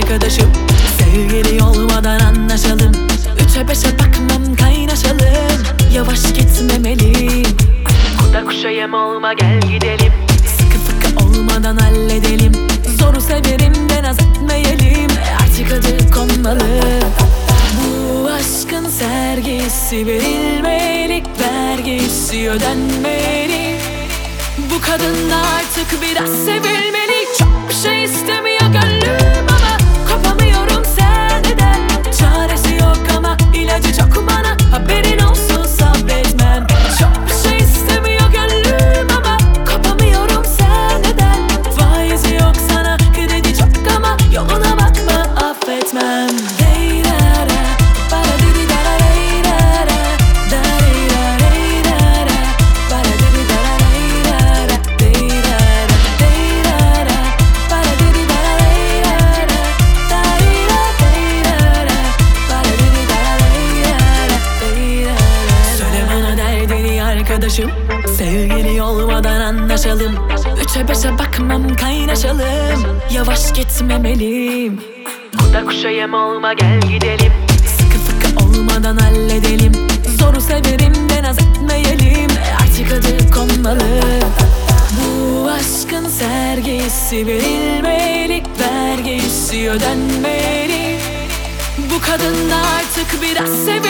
arkadaşım. Sevgili olmadan anlaşalım. Üçe beşe bakmam, kaynaşalım. Yavaş gitmemeliyim. Kuda kuşa yem olma, gel gidelim. Sıkı fıkı olmadan halledelim. Zoru severim de naz etmeyelim. Artık adı konmalı. Bu aşkın sergisi verilmeli, vergisi ödenmeli. Bu kadın da artık biraz sevilmeli. Çok bir şey istemiyor gönlüm ama kopamıyorum senden. Çaresi yok ama ilacı çok bana, haberin olsun sabretmem. Çok bir şey istemiyor gönlüm ama kopamıyorum senden. Faizi yok sana, kredi çok ama yoluna bakma, affetmem. Arkadaşım, sevgili olmadan anlaşalım. Üçe beşe bakmam, kaynaşalım. Yavaş gitmemeliyim. Kuda kuşa yem olma, gel gidelim. Sıkı fıkı olmadan halledelim. Zoru severim de naz etmeyelim. Artık adı konmalı. Bu aşkın sergisi verilmeli, vergisi ödenmeli. Bu kadın da artık biraz sevilmeli.